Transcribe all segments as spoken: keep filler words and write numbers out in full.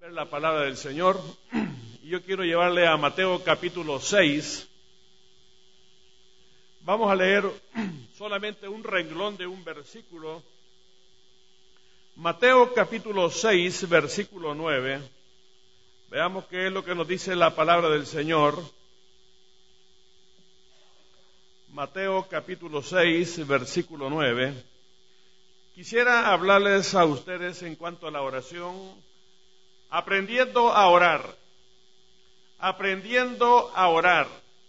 leer la palabra del Señor. Y yo quiero llevarle a Mateo capítulo seis. Vamos a leer solamente un renglón de un versículo. Mateo capítulo seis, versículo nueve. Veamos qué es lo que nos dice la palabra del Señor. Mateo capítulo seis, versículo nueve. Quisiera hablarles a ustedes en cuanto a la oración, aprendiendo a orar, aprendiendo a orar.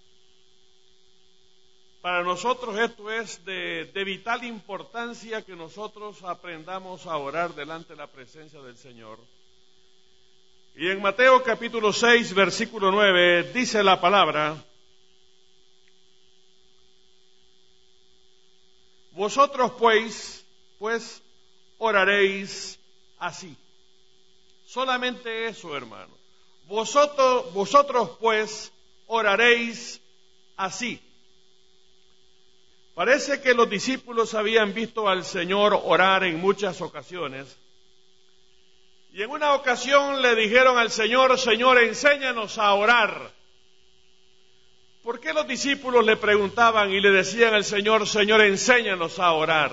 Para nosotros esto es de, de vital importancia que nosotros aprendamos a orar delante de la presencia del Señor. Y en Mateo capítulo seis, versículo nueve, dice la palabra: Vosotros pues, pues oraréis así. Solamente eso, hermano. Vosotros, vosotros pues oraréis así. Parece que los discípulos habían visto al Señor orar en muchas ocasiones. Y en una ocasión le dijeron al Señor: Señor, enséñanos a orar. ¿Por qué los discípulos le preguntaban y le decían al Señor: Señor, enséñanos a orar?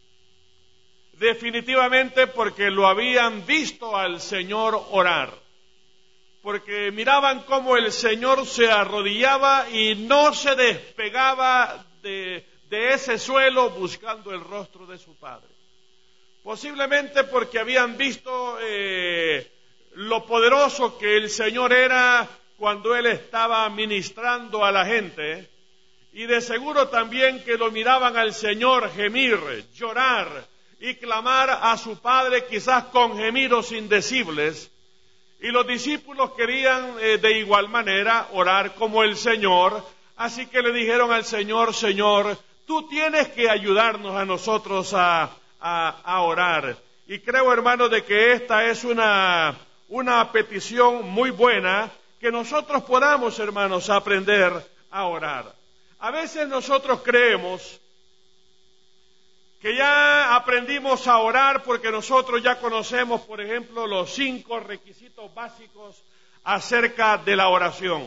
Definitivamente porque lo habían visto al Señor orar. Porque miraban cómo el Señor se arrodillaba y no se despegaba de, de ese suelo buscando el rostro de su Padre. Posiblemente porque habían visto eh, lo poderoso que el Señor era cuando Él estaba ministrando a la gente, y de seguro también que lo miraban al Señor gemir, llorar y clamar a su Padre quizás con gemidos indecibles, y los discípulos querían eh, de igual manera orar como el Señor, así que le dijeron al Señor: Señor, tú tienes que ayudarnos a nosotros a, a, a orar. Y creo, hermanos, de que esta es una, una petición muy buena, que nosotros podamos, hermanos, aprender a orar. A veces nosotros creemos que ya aprendimos a orar porque nosotros ya conocemos, por ejemplo, los cinco requisitos básicos acerca de la oración.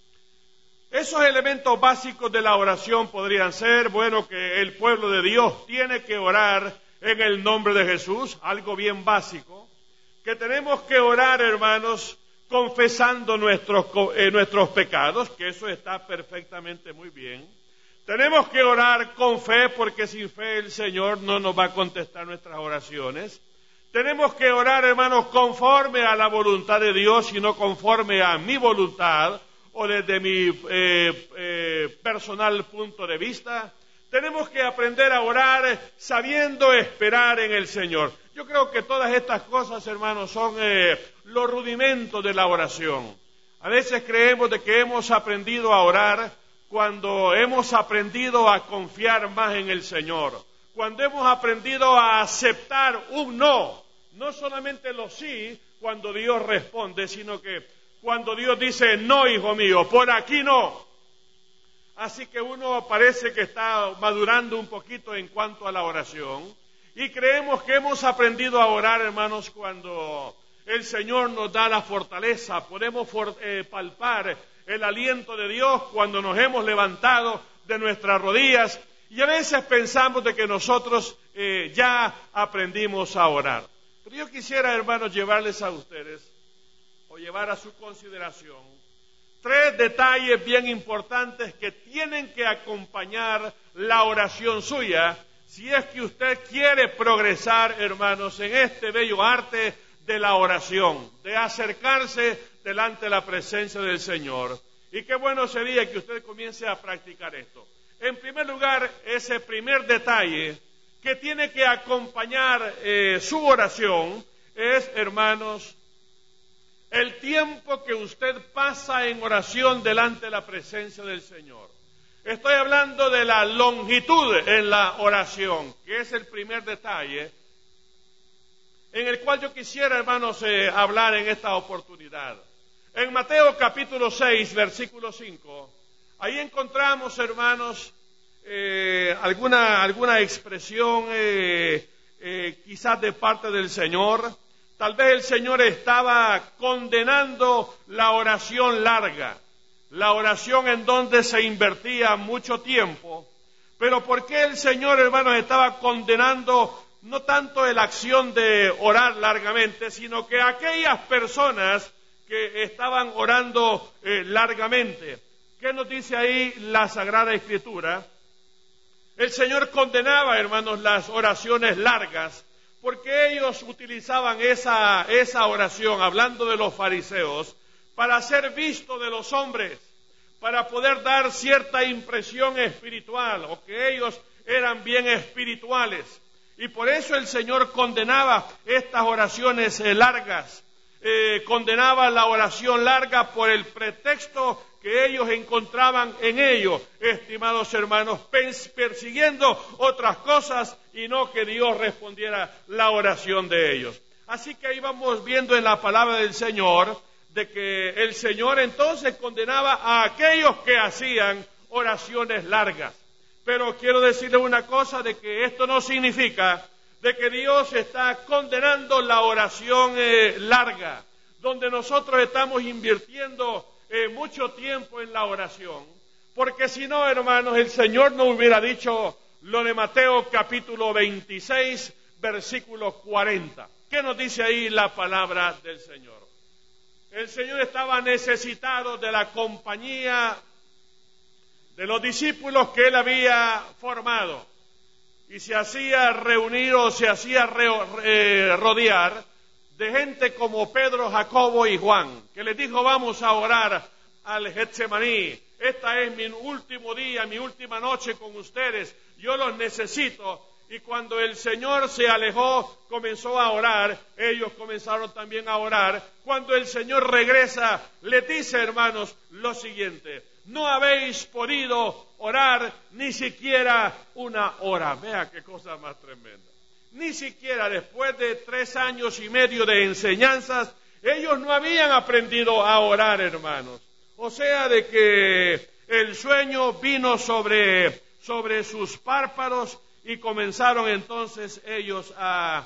Esos elementos básicos de la oración podrían ser, bueno, que el pueblo de Dios tiene que orar en el nombre de Jesús, algo bien básico, que tenemos que orar, hermanos, confesando nuestros, eh, nuestros pecados, que eso está perfectamente muy bien. Tenemos que orar con fe, porque sin fe el Señor no nos va a contestar nuestras oraciones. Tenemos que orar, hermanos, conforme a la voluntad de Dios y no conforme a mi voluntad o desde mi eh, eh, personal punto de vista. Tenemos que aprender a orar sabiendo esperar en el Señor. Yo creo que todas estas cosas, hermanos, son eh, los rudimentos de la oración. A veces creemos de que hemos aprendido a orar cuando hemos aprendido a confiar más en el Señor, cuando hemos aprendido a aceptar un no, no solamente los sí cuando Dios responde, sino que cuando Dios dice: no, hijo mío, por aquí no. Así que uno parece que está madurando un poquito en cuanto a la oración. Y creemos que hemos aprendido a orar, hermanos, cuando el Señor nos da la fortaleza. Podemos for, eh, palpar el aliento de Dios cuando nos hemos levantado de nuestras rodillas. Y a veces pensamos de que nosotros eh, ya aprendimos a orar. Pero yo quisiera, hermanos, llevarles a ustedes, o llevar a su consideración, tres detalles bien importantes que tienen que acompañar la oración suya, si es que usted quiere progresar, hermanos, en este bello arte de la oración, de acercarse delante de la presencia del Señor. Y qué bueno sería que usted comience a practicar esto. En primer lugar, ese primer detalle que tiene que acompañar eh, su oración es, hermanos, el tiempo que usted pasa en oración delante de la presencia del Señor. Estoy hablando de la longitud en la oración, que es el primer detalle en el cual yo quisiera, hermanos, eh, hablar en esta oportunidad. En Mateo capítulo seis, versículo cinco, ahí encontramos, hermanos, eh, alguna, alguna expresión eh, eh, quizás de parte del Señor. Tal vez el Señor estaba condenando la oración larga, la oración en donde se invertía mucho tiempo. Pero ¿por qué el Señor, hermanos, estaba condenando no tanto la acción de orar largamente, sino que aquellas personas que estaban orando eh, largamente? ¿Qué nos dice ahí la Sagrada Escritura? El Señor condenaba, hermanos, las oraciones largas, porque ellos utilizaban esa, esa oración, hablando de los fariseos, para ser visto de los hombres, para poder dar cierta impresión espiritual, o que ellos eran bien espirituales. Y por eso el Señor condenaba estas oraciones eh, largas, eh, condenaba la oración larga por el pretexto que ellos encontraban en ello, estimados hermanos, persiguiendo otras cosas y no que Dios respondiera la oración de ellos. Así que ahí vamos viendo en la palabra del Señor de que el Señor entonces condenaba a aquellos que hacían oraciones largas. Pero quiero decirle una cosa, de que esto no significa de que Dios está condenando la oración eh, larga, donde nosotros estamos invirtiendo Eh, mucho tiempo en la oración, porque si no, hermanos, el Señor no hubiera dicho lo de Mateo capítulo veintiséis, versículo cuarenta. ¿Qué nos dice ahí la palabra del Señor? El Señor estaba necesitado de la compañía de los discípulos que Él había formado, y se hacía reunir o se hacía re, eh, rodear de gente como Pedro, Jacobo y Juan, que les dijo: vamos a orar al Getsemaní. Esta es mi último día, mi última noche con ustedes. Yo los necesito. Y cuando el Señor se alejó, comenzó a orar. Ellos comenzaron también a orar. Cuando el Señor regresa, les dice, hermanos, lo siguiente: no habéis podido orar ni siquiera una hora. Vea qué cosa más tremenda. Ni siquiera después de tres años y medio de enseñanzas, ellos no habían aprendido a orar, hermanos. O sea, de que el sueño vino sobre, sobre sus párpados y comenzaron entonces ellos a,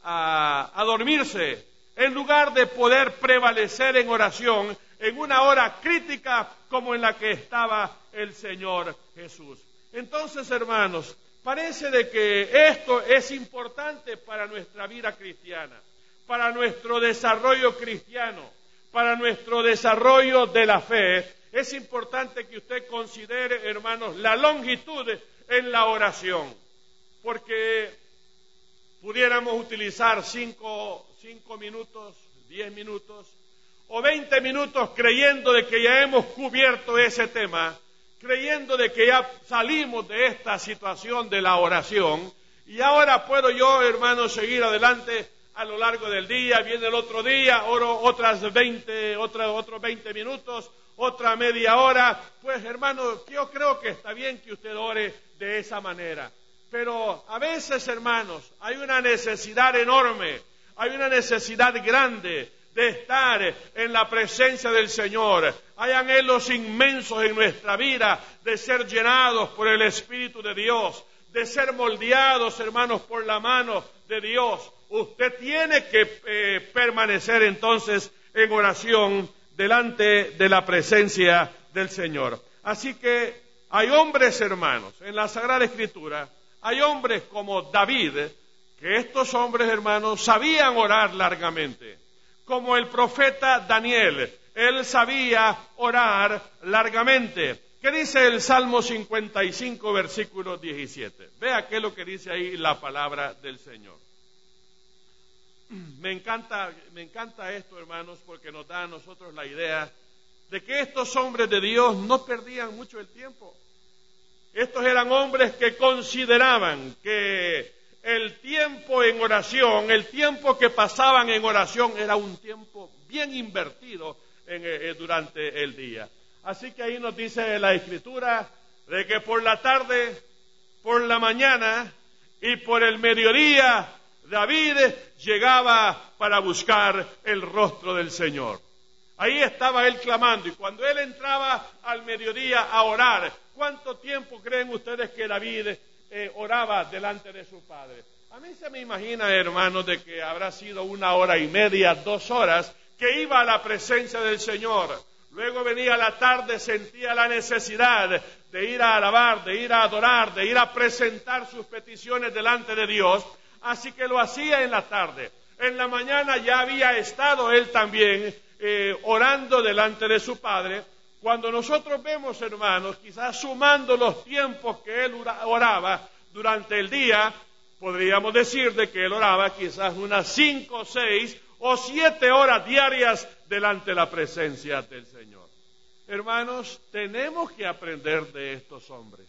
a, a dormirse, en lugar de poder prevalecer en oración en una hora crítica como en la que estaba el Señor Jesús. Entonces, hermanos, parece de que esto es importante para nuestra vida cristiana, para nuestro desarrollo cristiano, para nuestro desarrollo de la fe. Es importante que usted considere, hermanos, la longitud en la oración, porque pudiéramos utilizar cinco, cinco minutos, diez minutos o veinte minutos creyendo de que ya hemos cubierto ese tema, creyendo de que ya salimos de esta situación de la oración, y ahora puedo yo, hermanos, seguir adelante a lo largo del día. Viene el otro día, oro otras veinte, otra, otros veinte minutos, otra media hora. Pues, hermanos, yo creo que está bien que usted ore de esa manera. Pero a veces, hermanos, hay una necesidad enorme, hay una necesidad grande de estar en la presencia del Señor. Hay anhelos inmensos en nuestra vida de ser llenados por el Espíritu de Dios, de ser moldeados, hermanos, por la mano de Dios. Usted tiene que eh, permanecer entonces en oración delante de la presencia del Señor. Así que hay hombres, hermanos, en la Sagrada Escritura, hay hombres como David, que estos hombres, hermanos, sabían orar largamente. Como el profeta Daniel, él sabía orar largamente. ¿Qué dice el Salmo cincuenta y cinco, versículo diecisiete? Vea qué es lo que dice ahí la palabra del Señor. Me encanta, me encanta esto, hermanos, porque nos da a nosotros la idea de que estos hombres de Dios no perdían mucho el tiempo. Estos eran hombres que consideraban que el tiempo en oración, el tiempo que pasaban en oración era un tiempo bien invertido en, eh, durante el día. Así que ahí nos dice la Escritura de que por la tarde, por la mañana y por el mediodía, David llegaba para buscar el rostro del Señor. Ahí estaba él clamando, y cuando él entraba al mediodía a orar, ¿cuánto tiempo creen ustedes que David eh, oraba delante de su padre? A mí se me imagina, hermanos, de que habrá sido una hora y media, dos horas, que iba a la presencia del Señor. Luego venía la tarde, sentía la necesidad de ir a alabar, de ir a adorar, de ir a presentar sus peticiones delante de Dios. Así que lo hacía en la tarde. En la mañana ya había estado él también eh, orando delante de su Padre. Cuando nosotros vemos, hermanos, quizás sumando los tiempos que él oraba durante el día, podríamos decir de que él oraba quizás unas cinco, seis o siete horas diarias delante de la presencia del Señor. Hermanos, tenemos que aprender de estos hombres.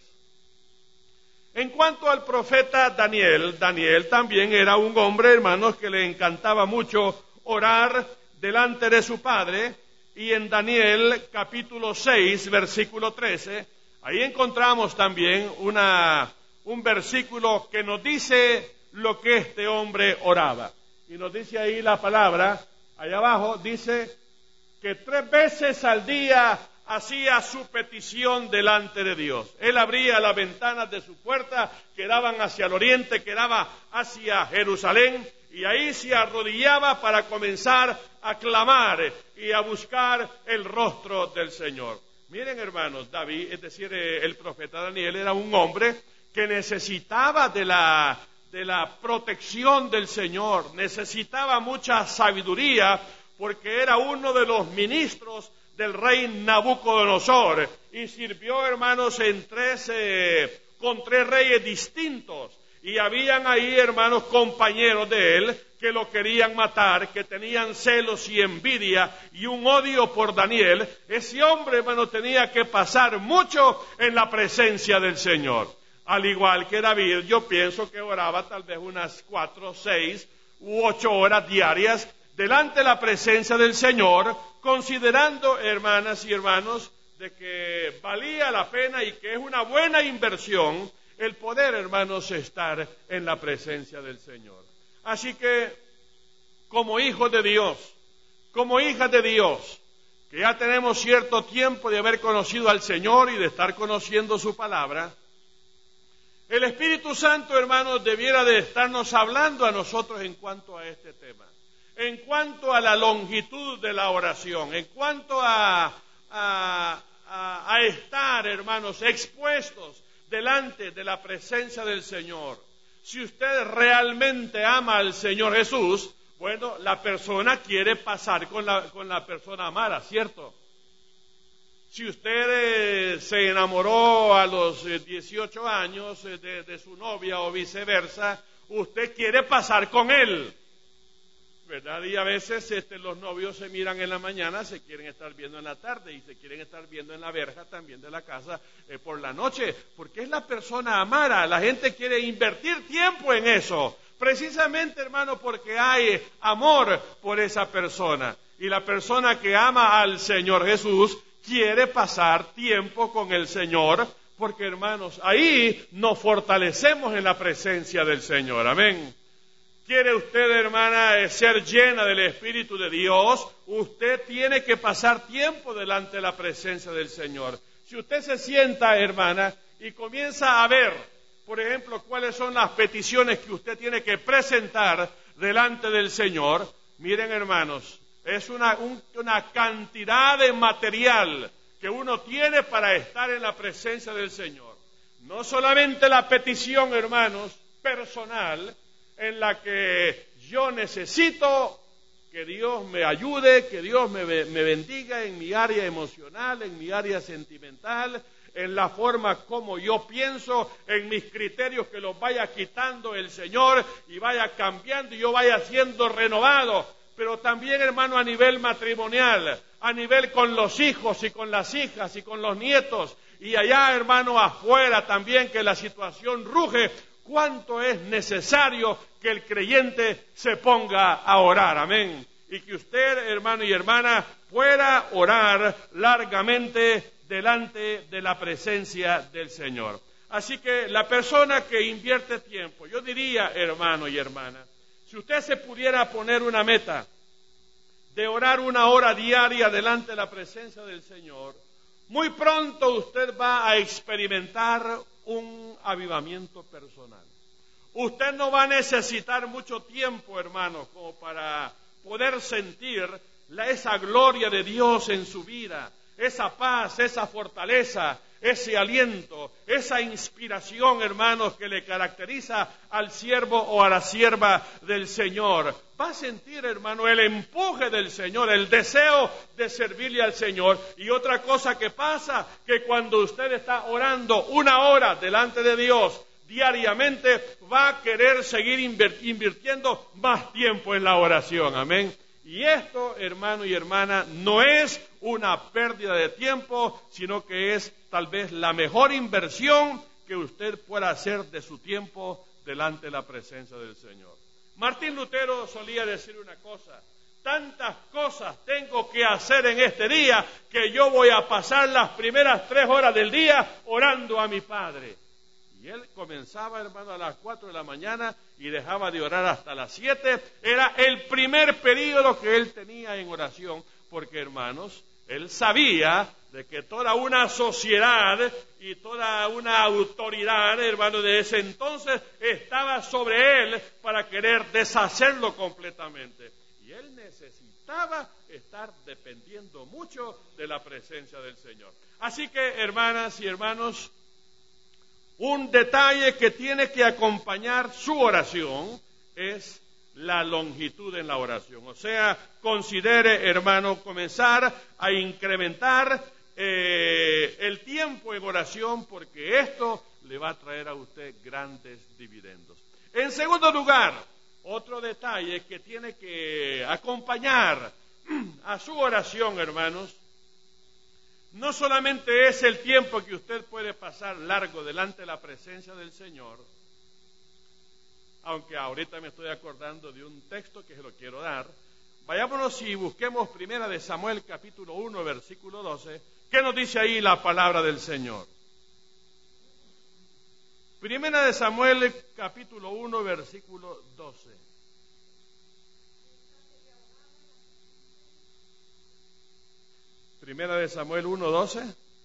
En cuanto al profeta Daniel, Daniel también era un hombre, hermanos, que le encantaba mucho orar delante de su Padre. Y en Daniel capítulo seis, versículo trece, ahí encontramos también una... un versículo que nos dice lo que este hombre oraba. Y nos dice ahí la palabra, allá abajo, dice que tres veces al día hacía su petición delante de Dios. Él abría las ventanas de su puerta que daban hacia el oriente, que daba hacia Jerusalén, y ahí se arrodillaba para comenzar a clamar y a buscar el rostro del Señor. Miren, hermanos, David, es decir, el profeta Daniel, era un hombre que necesitaba de la, de la protección del Señor, necesitaba mucha sabiduría, porque era uno de los ministros del rey Nabucodonosor, y sirvió, hermanos, en tres, eh, con tres reyes distintos, y habían ahí, hermanos, compañeros de él, que lo querían matar, que tenían celos y envidia, y un odio por Daniel. Ese hombre, hermano, tenía que pasar mucho en la presencia del Señor. Al igual que David, yo pienso que oraba tal vez unas cuatro, seis u ocho horas diarias delante de la presencia del Señor, considerando, hermanas y hermanos, de que valía la pena y que es una buena inversión el poder, hermanos, estar en la presencia del Señor. Así que, como hijos de Dios, como hijas de Dios, que ya tenemos cierto tiempo de haber conocido al Señor y de estar conociendo su palabra, el Espíritu Santo, hermanos, debiera de estarnos hablando a nosotros en cuanto a este tema, en cuanto a la longitud de la oración, en cuanto a, a, a, a estar, hermanos, expuestos delante de la presencia del Señor. Si usted realmente ama al Señor Jesús, bueno, la persona quiere pasar con la, con la persona amada, ¿cierto? Si usted eh, se enamoró a los eh, dieciocho años eh, de, de su novia o viceversa, usted quiere pasar con él, ¿verdad? Y a veces este, los novios se miran en la mañana, se quieren estar viendo en la tarde y se quieren estar viendo en la verja también de la casa eh, por la noche, porque es la persona amada. La gente quiere invertir tiempo en eso, precisamente, hermano, porque hay amor por esa persona. Y la persona que ama al Señor Jesús quiere pasar tiempo con el Señor, porque, hermanos, ahí nos fortalecemos en la presencia del Señor. Amén. ¿Quiere usted, hermana, ser llena del Espíritu de Dios? Usted tiene que pasar tiempo delante de la presencia del Señor. Si usted se sienta, hermana, y comienza a ver, por ejemplo, cuáles son las peticiones que usted tiene que presentar delante del Señor, miren, hermanos, es una, un, una cantidad de material que uno tiene para estar en la presencia del Señor. No solamente la petición, hermanos, personal, en la que yo necesito que Dios me ayude, que Dios me, me bendiga en mi área emocional, en mi área sentimental, en la forma como yo pienso, en mis criterios, que los vaya quitando el Señor y vaya cambiando y yo vaya siendo renovado. Pero también, hermano, a nivel matrimonial, a nivel con los hijos y con las hijas y con los nietos, y allá, hermano, afuera también, que la situación ruge. ¿Cuánto es necesario que el creyente se ponga a orar? Amén. Y que usted, hermano y hermana, pueda orar largamente delante de la presencia del Señor. Así que la persona que invierte tiempo, yo diría, hermano y hermana, si usted se pudiera poner una meta de orar una hora diaria delante de la presencia del Señor, muy pronto usted va a experimentar un avivamiento personal, Usted no va a necesitar mucho tiempo, hermanos, como para poder sentir la, esa gloria de Dios en su vida, esa paz, esa fortaleza, ese aliento, esa inspiración, hermanos, que le caracteriza al siervo o a la sierva del Señor. Va a sentir, hermano, el empuje del Señor, el deseo de servirle al Señor. Y otra cosa que pasa, que cuando usted está orando una hora delante de Dios diariamente, va a querer seguir invirtiendo más tiempo en la oración. Amén. Y esto, hermano y hermana, no es una pérdida de tiempo, sino que es tal vez la mejor inversión que usted pueda hacer de su tiempo delante de la presencia del Señor. Martín Lutero solía decir una cosa: tantas cosas tengo que hacer en este día que yo voy a pasar las primeras tres horas del día orando a mi Padre. Y él comenzaba, hermano, a las cuatro de la mañana y dejaba de orar hasta las siete. Era el primer período que él tenía en oración, porque, hermanos, él sabía de que toda una sociedad y toda una autoridad, hermano, de ese entonces estaba sobre él para querer deshacerlo completamente. Y él necesitaba estar dependiendo mucho de la presencia del Señor. Así que, hermanas y hermanos, un detalle que tiene que acompañar su oración es la longitud en la oración. O sea, considere, hermano, comenzar a incrementar eh, el tiempo en oración, porque esto le va a traer a usted grandes dividendos. En segundo lugar, otro detalle que tiene que acompañar a su oración, hermanos, no solamente es el tiempo que usted puede pasar largo delante de la presencia del Señor, aunque ahorita me estoy acordando de un texto que se lo quiero dar. Vayámonos y busquemos Primera de Samuel, capítulo uno, versículo doce. ¿Qué nos dice ahí la palabra del Señor? Primera de Samuel, capítulo uno, versículo doce. Primera de Samuel uno, doce.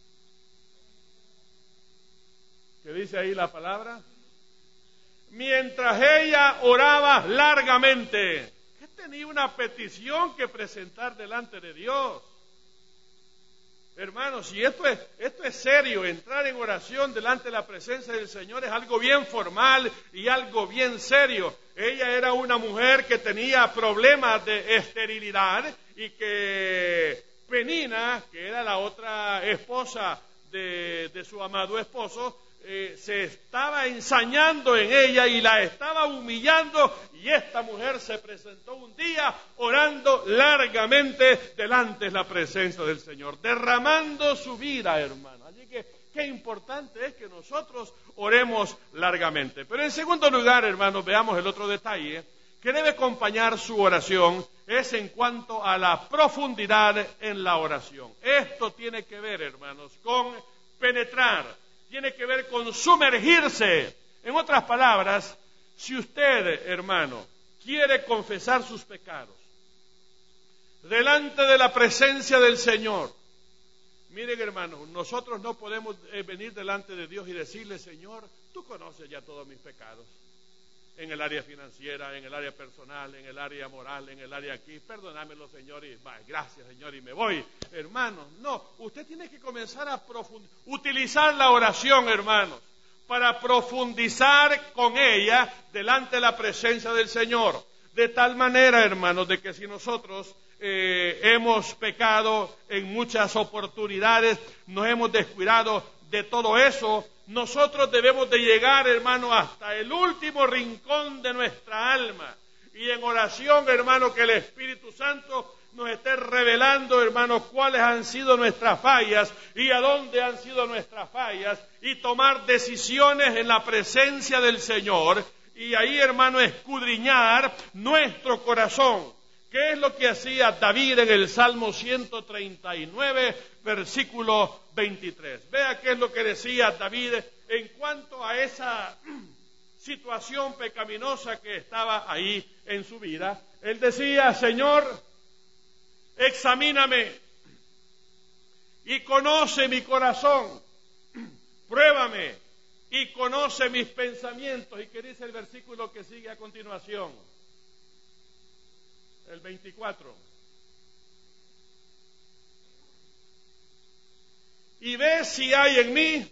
¿Qué dice ahí la palabra? Mientras ella oraba largamente, que tenía una petición que presentar delante de Dios. Hermanos, y esto es, esto es serio, entrar en oración delante de la presencia del Señor es algo bien formal y algo bien serio. Ella era una mujer que tenía problemas de esterilidad y que Penina, que era la otra esposa de, de su amado esposo, eh, se estaba ensañando en ella y la estaba humillando, y esta mujer se presentó un día orando largamente delante de la presencia del Señor, derramando su vida, hermano. Así que qué importante es que nosotros oremos largamente. Pero en segundo lugar, hermanos, veamos el otro detalle que debe acompañar su oración, es en cuanto a la profundidad en la oración. Esto tiene que ver, hermanos, con penetrar, tiene que ver con sumergirse. En otras palabras, si usted, hermano, quiere confesar sus pecados delante de la presencia del Señor, miren, hermanos, nosotros no podemos venir delante de Dios y decirle: Señor, tú conoces ya todos mis pecados. En el área financiera, en el área personal, en el área moral, en el área aquí. Perdónamelo, Señor, y bah, gracias, Señor, y me voy. Hermanos, no, usted tiene que comenzar a profund- utilizar la oración, hermanos, para profundizar con ella delante de la presencia del Señor. De tal manera, hermanos, de que si nosotros eh, hemos pecado en muchas oportunidades, nos hemos descuidado de todo eso, nosotros debemos de llegar, hermano, hasta el último rincón de nuestra alma. Y en oración, hermano, que el Espíritu Santo nos esté revelando, hermano, cuáles han sido nuestras fallas y a dónde han sido nuestras fallas, y tomar decisiones en la presencia del Señor. Y ahí, hermano, escudriñar nuestro corazón. ¿Qué es lo que hacía David en el Salmo ciento treinta y nueve, versículo veintitrés? Vea qué es lo que decía David en cuanto a esa situación pecaminosa que estaba ahí en su vida. Él decía: Señor, examíname y conoce mi corazón, pruébame y conoce mis pensamientos. ¿Y qué dice el versículo que sigue a continuación? El veinticuatro. Y ve si hay en mí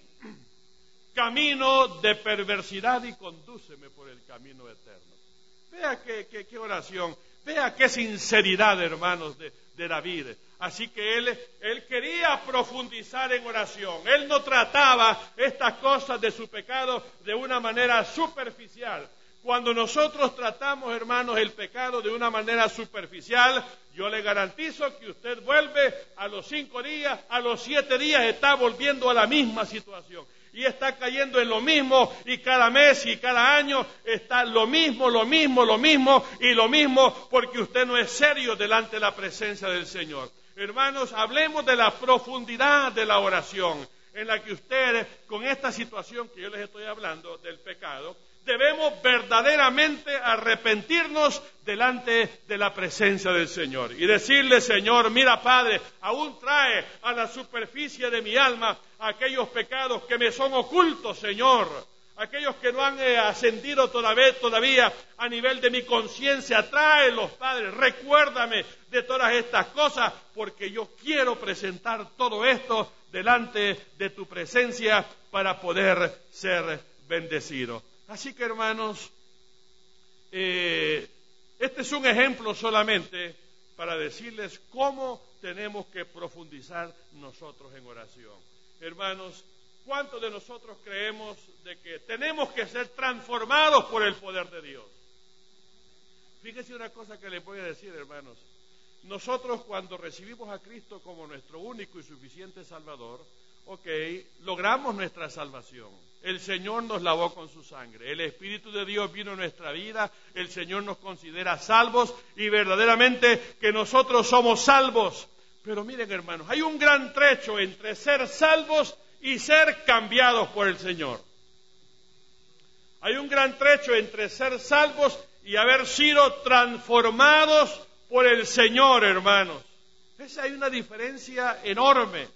camino de perversidad y condúceme por el camino eterno. Vea qué, qué, qué oración, vea qué sinceridad, hermanos, de, de David. Así que él, él quería profundizar en oración. Él no trataba estas cosas de su pecado de una manera superficial. Cuando nosotros tratamos, hermanos, el pecado de una manera superficial, yo le garantizo que usted vuelve a los cinco días, a los siete días, está volviendo a la misma situación. Y está cayendo en lo mismo, y cada mes y cada año está lo mismo, lo mismo, lo mismo y lo mismo, porque usted no es serio delante de la presencia del Señor. Hermanos, hablemos de la profundidad de la oración, en la que ustedes, con esta situación que yo les estoy hablando, del pecado, debemos verdaderamente arrepentirnos delante de la presencia del Señor y decirle: Señor, mira, Padre, aún trae a la superficie de mi alma aquellos pecados que me son ocultos, Señor, aquellos que no han eh, ascendido todavía, todavía a nivel de mi conciencia. Tráelos, Padre, recuérdame de todas estas cosas, porque yo quiero presentar todo esto delante de tu presencia para poder ser bendecido. Así que, hermanos, eh, este es un ejemplo solamente para decirles cómo tenemos que profundizar nosotros en oración. Hermanos, ¿cuántos de nosotros creemos de que tenemos que ser transformados por el poder de Dios? Fíjense una cosa que les voy a decir, hermanos. Nosotros, cuando recibimos a Cristo como nuestro único y suficiente Salvador, ok, logramos nuestra salvación. El Señor nos lavó con su sangre. El Espíritu de Dios vino a nuestra vida. El Señor nos considera salvos y verdaderamente que nosotros somos salvos. Pero miren, hermanos, hay un gran trecho entre ser salvos y ser cambiados por el Señor. Hay un gran trecho entre ser salvos y haber sido transformados por el Señor, hermanos. Esa hay una diferencia enorme.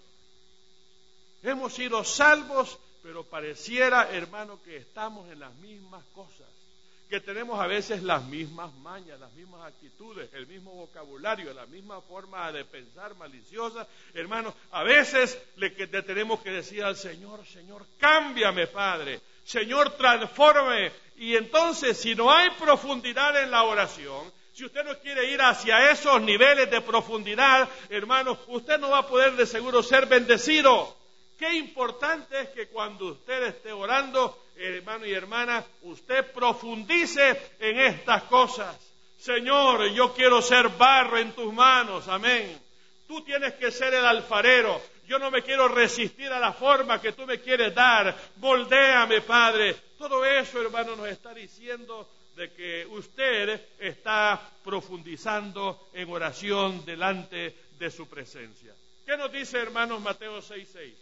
Hemos sido salvos, pero pareciera, hermano, que estamos en las mismas cosas, que tenemos a veces las mismas mañas, las mismas actitudes, el mismo vocabulario, la misma forma de pensar maliciosa. Hermano, a veces le, que, le tenemos que decir al Señor: Señor, cámbiame, Padre, Señor, transforme. Y entonces, si no hay profundidad en la oración, si usted no quiere ir hacia esos niveles de profundidad, hermano, usted no va a poder de seguro ser bendecido. Qué importante es que cuando usted esté orando, hermano y hermana, usted profundice en estas cosas. Señor, yo quiero ser barro en tus manos, amén. Tú tienes que ser el alfarero. Yo no me quiero resistir a la forma que tú me quieres dar. Moldéame, Padre. Todo eso, hermano, nos está diciendo de que usted está profundizando en oración delante de su presencia. ¿Qué nos dice, hermanos, Mateo seis seis?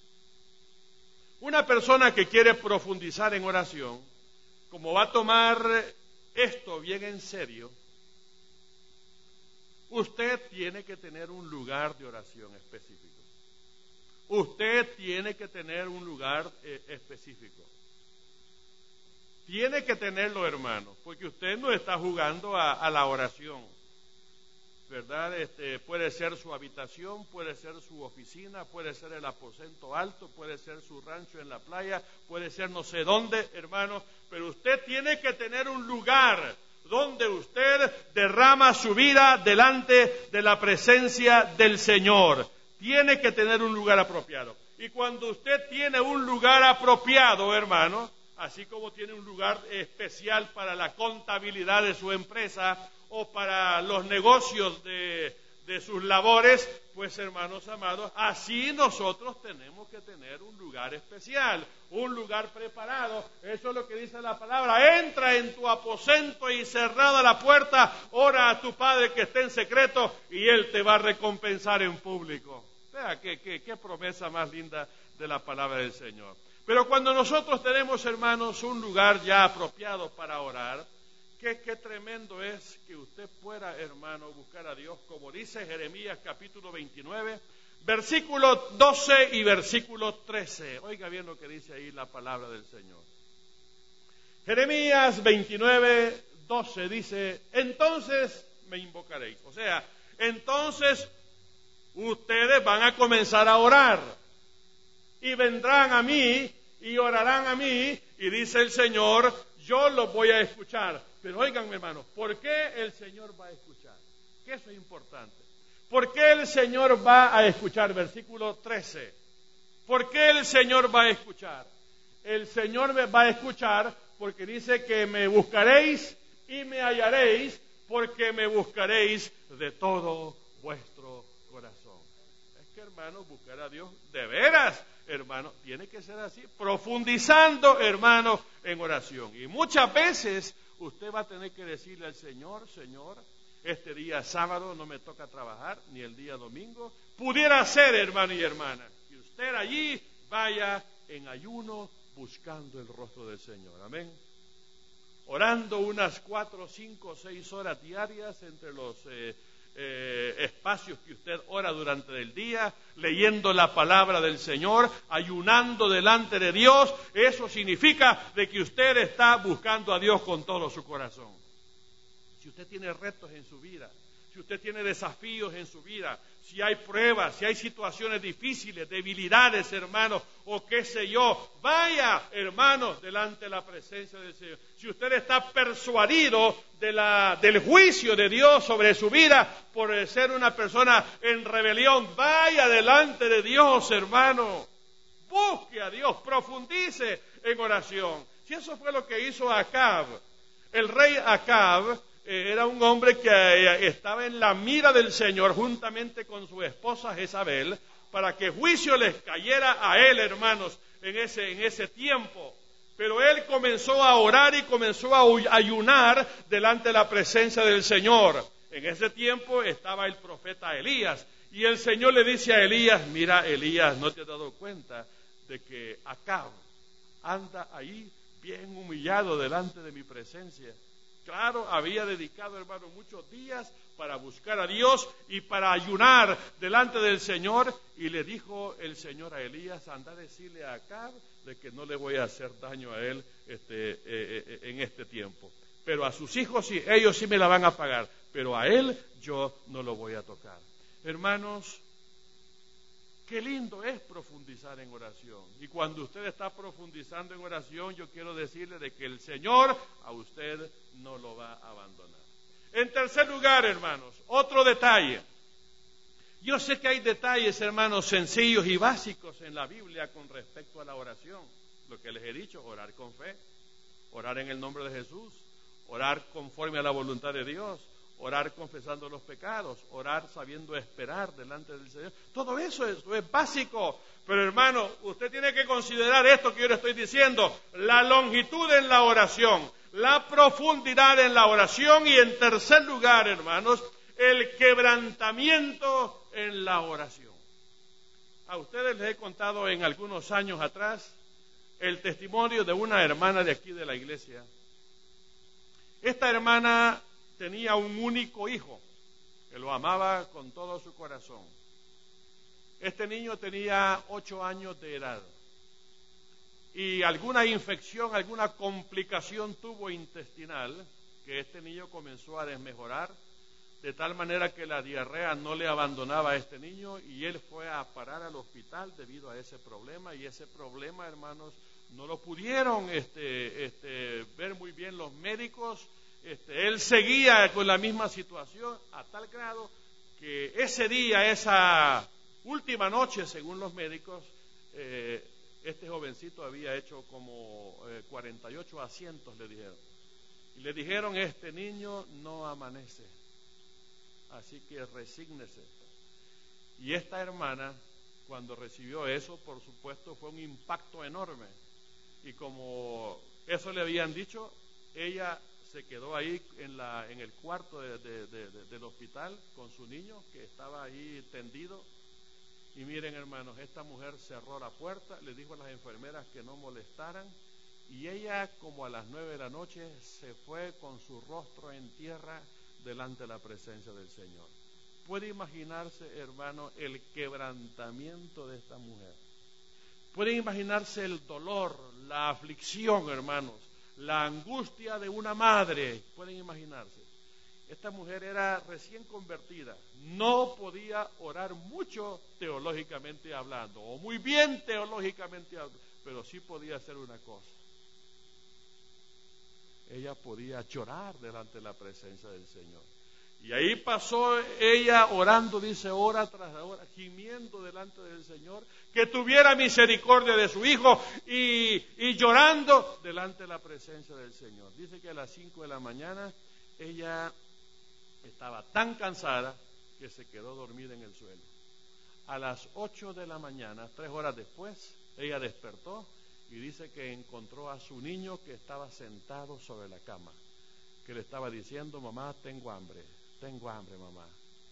Una persona que quiere profundizar en oración, como va a tomar esto bien en serio, usted tiene que tener un lugar de oración específico. Usted tiene que tener un lugar eh, específico. Tiene que tenerlo, hermano, porque usted no está jugando a, a la oración, ¿verdad? Este, puede ser su habitación, puede ser su oficina, puede ser el aposento alto, puede ser su rancho en la playa, puede ser no sé dónde, hermano, pero usted tiene que tener un lugar donde usted derrama su vida delante de la presencia del Señor. Tiene que tener un lugar apropiado. Y cuando usted tiene un lugar apropiado, hermano, así como tiene un lugar especial para la contabilidad de su empresa o para los negocios de, de sus labores, pues, hermanos amados, así nosotros tenemos que tener un lugar especial, un lugar preparado. Eso es lo que dice la palabra: entra en tu aposento y cerrada la puerta, ora a tu Padre que esté en secreto y Él te va a recompensar en público. Vea qué, qué, qué promesa más linda de la palabra del Señor. Pero cuando nosotros tenemos, hermanos, un lugar ya apropiado para orar, ¿qué qué, qué tremendo es que usted pueda, hermano, buscar a Dios, como dice Jeremías capítulo veintinueve, versículo doce y versículo trece. Oiga bien lo que dice ahí la palabra del Señor. Jeremías veintinueve, doce dice, entonces me invocaréis. O sea, entonces ustedes van a comenzar a orar y vendrán a mí y orarán a mí, y dice el Señor, yo los voy a escuchar. Pero oigan, hermanos, ¿por qué el Señor va a escuchar? Que eso es importante. ¿Por qué el Señor va a escuchar? Versículo trece. ¿Por qué el Señor va a escuchar? El Señor me va a escuchar porque dice que me buscaréis y me hallaréis, porque me buscaréis de todo vuestro corazón. Es que, hermano, buscar a Dios de veras, hermano, tiene que ser así, profundizando, hermano, en oración. Y muchas veces usted va a tener que decirle al Señor, Señor, este día sábado no me toca trabajar, ni el día domingo. Pudiera ser, hermano y hermana, que usted allí vaya en ayuno buscando el rostro del Señor. Amén. Orando unas cuatro, cinco, seis horas diarias entre los eh, eh, espacios que usted ora durante el día, leyendo la palabra del Señor, ayunando delante de Dios. Eso significa de que usted está buscando a Dios con todo su corazón. Si usted tiene retos en su vida, si usted tiene desafíos en su vida, si hay pruebas, si hay situaciones difíciles, debilidades, hermanos, o qué sé yo, vaya, hermanos, delante de la presencia del Señor. Si usted está persuadido de la, del juicio de Dios sobre su vida por ser una persona en rebelión, vaya delante de Dios, hermano. Busque a Dios, profundice en oración. Si eso fue lo que hizo Acab, el rey Acab, era un hombre que estaba en la mira del Señor juntamente con su esposa Jezabel para que juicio les cayera a él, hermanos, en ese, en ese tiempo. Pero él comenzó a orar y comenzó a ayunar delante de la presencia del Señor. En ese tiempo estaba el profeta Elías y el Señor le dice a Elías, mira, Elías, ¿no te has dado cuenta de que Acab anda ahí bien humillado delante de mi presencia? Claro, había dedicado, hermano, muchos días para buscar a Dios y para ayunar delante del Señor. Y le dijo el Señor a Elías, anda a decirle a Acab de que no le voy a hacer daño a él este, eh, eh, en este tiempo. Pero a sus hijos sí, ellos sí me la van a pagar, pero a él yo no lo voy a tocar. Hermanos, qué lindo es profundizar en oración. Y cuando usted está profundizando en oración, yo quiero decirle de que el Señor a usted no lo va a abandonar. En tercer lugar, hermanos, otro detalle. Yo sé que hay detalles, hermanos, sencillos y básicos en la Biblia con respecto a la oración. Lo que les he dicho, orar con fe, orar en el nombre de Jesús, orar conforme a la voluntad de Dios, orar confesando los pecados, orar sabiendo esperar delante del Señor. Todo eso es, es básico. Pero hermano, usted tiene que considerar esto que yo le estoy diciendo, la longitud en la oración, la profundidad en la oración y en tercer lugar, hermanos, el quebrantamiento en la oración. A ustedes les he contado en algunos años atrás el testimonio de una hermana de aquí de la iglesia. Esta hermana tenía un único hijo que lo amaba con todo su corazón. Este niño tenía ocho años de edad y alguna infección, alguna complicación tuvo intestinal que este niño comenzó a desmejorar de tal manera que la diarrea no le abandonaba a este niño y él fue a parar al hospital debido a ese problema y ese problema, hermanos, no lo pudieron este, este, ver muy bien los médicos. Este, él seguía con la misma situación a tal grado que ese día, esa última noche, según los médicos, eh, este jovencito había hecho como eh, cuarenta y ocho asientos, le dijeron. Y le dijeron, este niño no amanece, así que resígnese. Y esta hermana, cuando recibió eso, por supuesto, fue un impacto enorme. Y como eso le habían dicho, ella se quedó ahí en, la, en el cuarto de, de, de, de, del hospital con su niño que estaba ahí tendido. Y miren, hermanos, esta mujer cerró la puerta, le dijo a las enfermeras que no molestaran Y ella, como a las nueve de la noche, se fue con su rostro en tierra delante de la presencia del Señor. Puede imaginarse, hermano, el quebrantamiento de esta mujer. Puede imaginarse el dolor, la aflicción, hermanos, la angustia de una madre. Pueden imaginarse. Esta mujer era recién convertida, no podía orar mucho teológicamente hablando, o muy bien teológicamente hablando, pero sí podía hacer una cosa. Ella podía llorar delante de la presencia del Señor. Y ahí pasó ella orando, dice, hora tras hora, gimiendo delante del Señor, que tuviera misericordia de su hijo y, y llorando delante de la presencia del Señor. Dice que a las cinco de la mañana ella estaba tan cansada que se quedó dormida en el suelo. A las ocho de la mañana, tres horas después, ella despertó y dice que encontró a su niño que estaba sentado sobre la cama, que le estaba diciendo, mamá, tengo hambre, tengo hambre, mamá.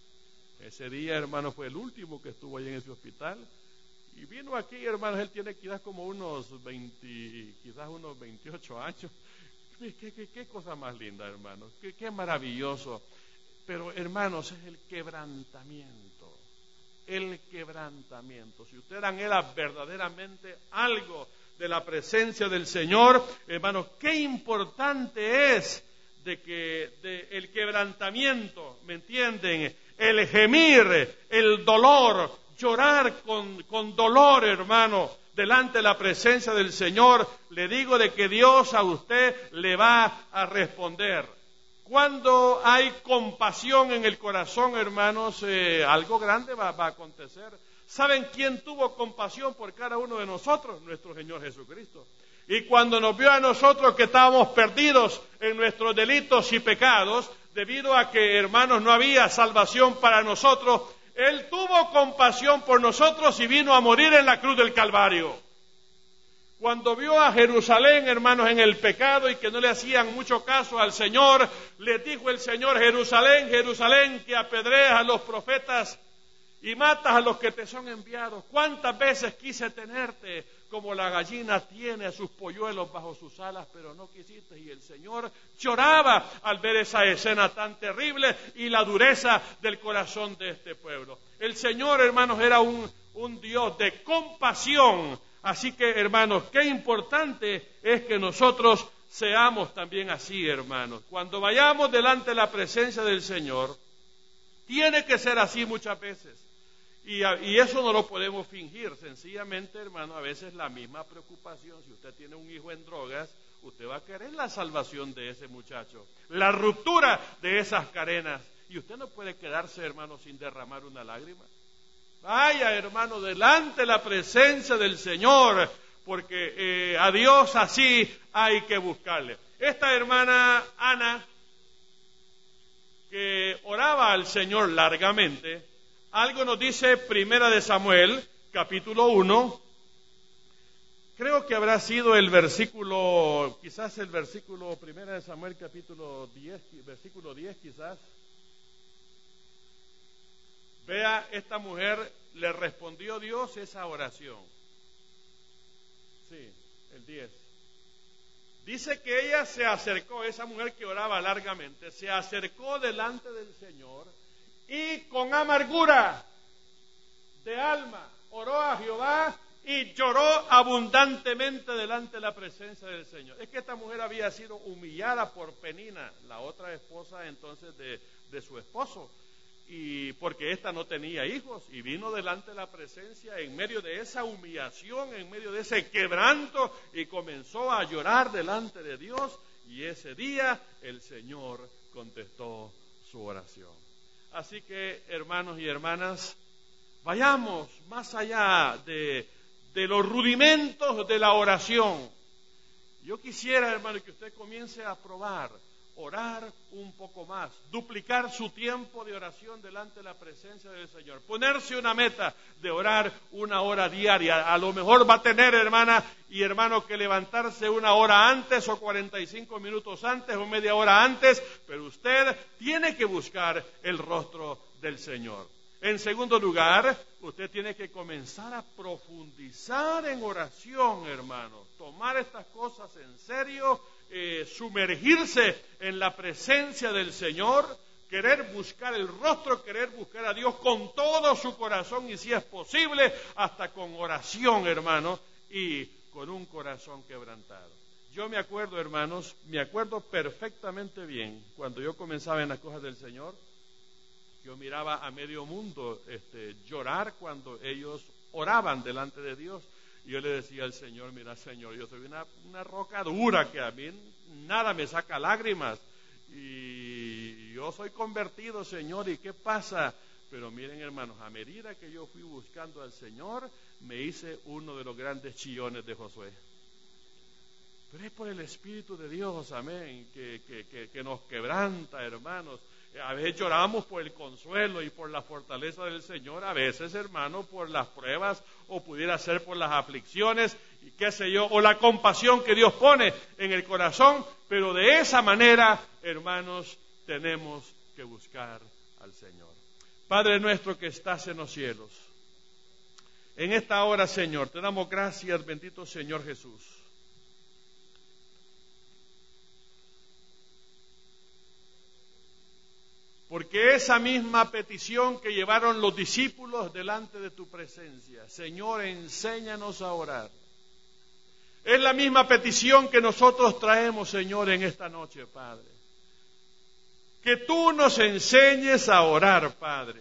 Ese día, hermano, fue el último que estuvo ahí en ese hospital y vino aquí, hermanos, él tiene quizás como unos veinte, quizás unos veintiocho años. ¿Qué, qué, qué cosa más linda, hermanos, qué, qué maravilloso. Pero, hermanos, es el quebrantamiento, el quebrantamiento. Si usted anhela verdaderamente algo de la presencia del Señor, hermanos, qué importante es de que de el quebrantamiento, ¿me entienden? El gemir, el dolor, llorar con, con dolor, hermano, delante de la presencia del Señor. Le digo de que Dios a usted le va a responder. Cuando hay compasión en el corazón, hermanos, eh, algo grande va, va a acontecer. ¿Saben quién tuvo compasión por cada uno de nosotros? Nuestro Señor Jesucristo. Y cuando nos vio a nosotros que estábamos perdidos en nuestros delitos y pecados, debido a que, hermanos, no había salvación para nosotros, Él tuvo compasión por nosotros y vino a morir en la cruz del Calvario. Cuando vio a Jerusalén, hermanos, en el pecado y que no le hacían mucho caso al Señor, le dijo el Señor, Jerusalén, Jerusalén, que apedreas a los profetas y matas a los que te son enviados. ¿Cuántas veces quise tenerte como la gallina tiene a sus polluelos bajo sus alas, pero no quisiste? Y el Señor lloraba al ver esa escena tan terrible y la dureza del corazón de este pueblo. El Señor, hermanos, era un, un Dios de compasión. Así que, hermanos, qué importante es que nosotros seamos también así, hermanos. Cuando vayamos delante de la presencia del Señor, tiene que ser así muchas veces. Y, y eso no lo podemos fingir. Sencillamente, hermano, a veces la misma preocupación. Si usted tiene un hijo en drogas, usted va a querer la salvación de ese muchacho, la ruptura de esas cadenas. Y usted no puede quedarse, hermano, sin derramar una lágrima. Vaya, hermano, delante de la presencia del Señor, porque eh, a Dios así hay que buscarle. Esta hermana Ana, que oraba al Señor largamente, algo nos dice Primera de Samuel, capítulo uno, creo que habrá sido el versículo, quizás el versículo Primera de Samuel, capítulo diez, versículo diez quizás. Vea, esta mujer le respondió Dios esa oración. Sí, el diez. Dice que ella se acercó, esa mujer que oraba largamente, se acercó delante del Señor y con amargura de alma oró a Jehová y lloró abundantemente delante de la presencia del Señor. Es que esta mujer había sido humillada por Penina, la otra esposa entonces de, de su esposo. Y porque ésta no tenía hijos, y vino delante de la presencia en medio de esa humillación, en medio de ese quebranto, y comenzó a llorar delante de Dios, y ese día el Señor contestó su oración. Así que, hermanos y hermanas, vayamos más allá de, de los rudimentos de la oración. Yo quisiera, hermano, que usted comience a probar orar un poco más, duplicar su tiempo de oración delante de la presencia del Señor, ponerse una meta de orar una hora diaria. A lo mejor va a tener, hermana y hermano, que levantarse una hora antes o cuarenta y cinco minutos antes o media hora antes, pero usted tiene que buscar el rostro del Señor. En segundo lugar, usted tiene que comenzar a profundizar en oración, hermano. Tomar estas cosas en serio, eh, sumergirse en la presencia del Señor, querer buscar el rostro, querer buscar a Dios con todo su corazón y si es posible, hasta con oración, hermano, y con un corazón quebrantado. Yo me acuerdo, hermanos, me acuerdo perfectamente bien, cuando yo comenzaba en las cosas del Señor, yo miraba a medio mundo este, llorar cuando ellos oraban delante de Dios. Y yo le decía al Señor, mira, Señor, yo soy una, una roca dura que a mí nada me saca lágrimas. Y yo soy convertido, Señor, ¿y qué pasa? Pero miren, hermanos, a medida que yo fui buscando al Señor, me hice uno de los grandes chillones de Josué. Pero es por el Espíritu de Dios, amén, que, que, que, que nos quebranta, hermanos. A veces lloramos por el consuelo y por la fortaleza del Señor, a veces, hermano, por las pruebas o pudiera ser por las aflicciones y qué sé yo, o la compasión que Dios pone en el corazón, pero de esa manera, hermanos, tenemos que buscar al Señor. Padre nuestro que estás en los cielos, en esta hora, Señor, te damos gracias, bendito Señor Jesús. Porque esa misma petición que llevaron los discípulos delante de tu presencia, Señor, enséñanos a orar. Es la misma petición que nosotros traemos, Señor, en esta noche, Padre. Que tú nos enseñes a orar, Padre.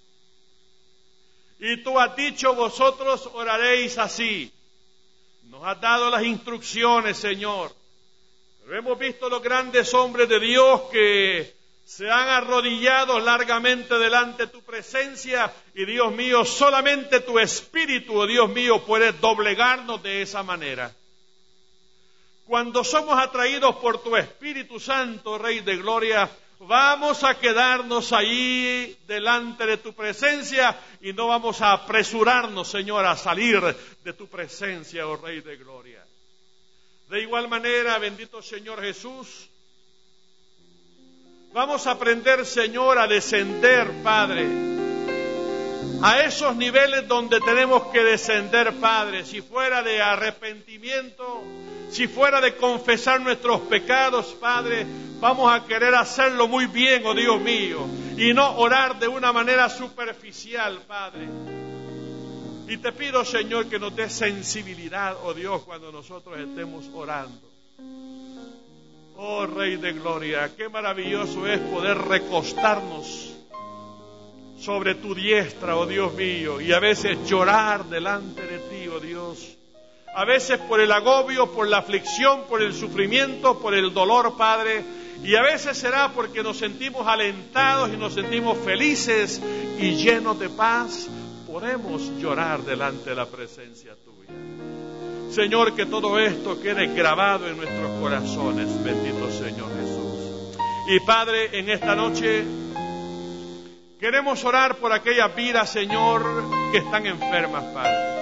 Y tú has dicho, vosotros oraréis así. Nos has dado las instrucciones, Señor. Pero hemos visto los grandes hombres de Dios que se han arrodillado largamente delante de tu presencia y Dios mío, solamente tu Espíritu, oh Dios mío, puede doblegarnos de esa manera. Cuando somos atraídos por tu Espíritu Santo, Rey de Gloria, vamos a quedarnos ahí delante de tu presencia y no vamos a apresurarnos, Señor, a salir de tu presencia, oh Rey de Gloria. De igual manera, bendito Señor Jesús, vamos a aprender, Señor, a descender, Padre, a esos niveles donde tenemos que descender, Padre, si fuera de arrepentimiento, si fuera de confesar nuestros pecados, Padre, vamos a querer hacerlo muy bien, oh Dios mío, y no orar de una manera superficial, Padre. Y te pido, Señor, que nos dé sensibilidad, oh Dios, cuando nosotros estemos orando. Oh Rey de Gloria, qué maravilloso es poder recostarnos sobre tu diestra, oh Dios mío, y a veces llorar delante de ti, oh Dios. A veces por el agobio, por la aflicción, por el sufrimiento, por el dolor, Padre. Y a veces será porque nos sentimos alentados y nos sentimos felices y llenos de paz. Podemos llorar delante de la presencia tuya. Señor, que todo esto quede grabado en nuestros corazones, bendito Señor Jesús. Y Padre, en esta noche queremos orar por aquellas vidas, Señor, que están enfermas, Padre.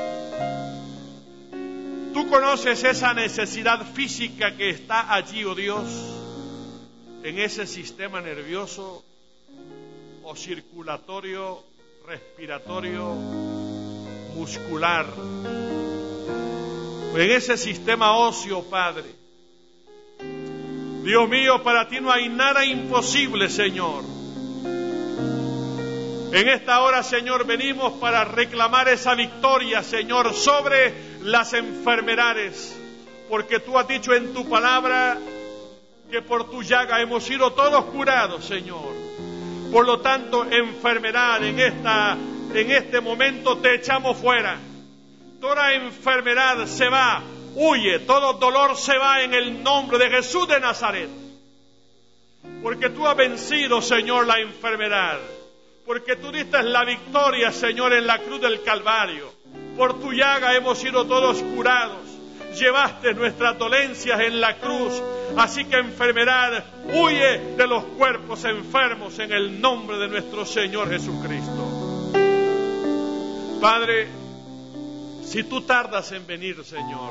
Tú conoces esa necesidad física que está allí, oh Dios, en ese sistema nervioso o circulatorio, respiratorio, muscular, en ese sistema óseo, Padre. Dios mío, para ti no hay nada imposible, Señor. En esta hora, Señor, venimos para reclamar esa victoria, Señor, sobre las enfermedades, porque tú has dicho en tu palabra que por tu llaga hemos sido todos curados, Señor. Por lo tanto, enfermedad, en esta, en este momento te echamos fuera. Toda enfermedad se va, huye, todo dolor se va en el nombre de Jesús de Nazaret. Porque tú has vencido, Señor, la enfermedad. Porque tú diste la victoria, Señor, en la cruz del Calvario. Por tu llaga hemos sido todos curados. Llevaste nuestras dolencias en la cruz. Así que enfermedad, huye de los cuerpos enfermos en el nombre de nuestro Señor Jesucristo. Padre, si tú tardas en venir, Señor,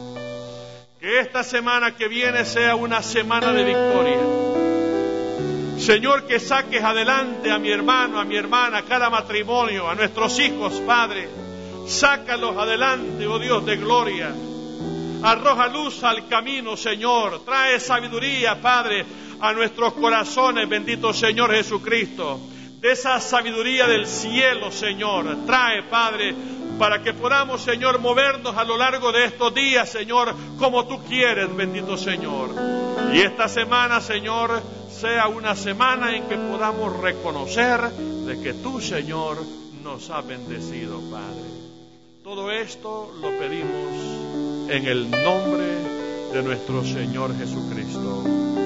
que esta semana que viene sea una semana de victoria. Señor, que saques adelante a mi hermano, a mi hermana, a cada matrimonio, a nuestros hijos, Padre. Sácalos adelante, oh Dios de gloria. Arroja luz al camino, Señor. Trae sabiduría, Padre, a nuestros corazones, bendito Señor Jesucristo. De esa sabiduría del cielo, Señor. Trae, Padre, para que podamos, Señor, movernos a lo largo de estos días, Señor, como tú quieres, bendito Señor. Y esta semana, Señor, sea una semana en que podamos reconocer de que tú, Señor, nos has bendecido, Padre. Todo esto lo pedimos en el nombre de nuestro Señor Jesucristo.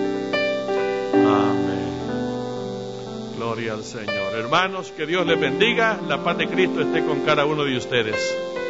Amén. Gloria al Señor. Hermanos, que Dios les bendiga. La paz de Cristo esté con cada uno de ustedes.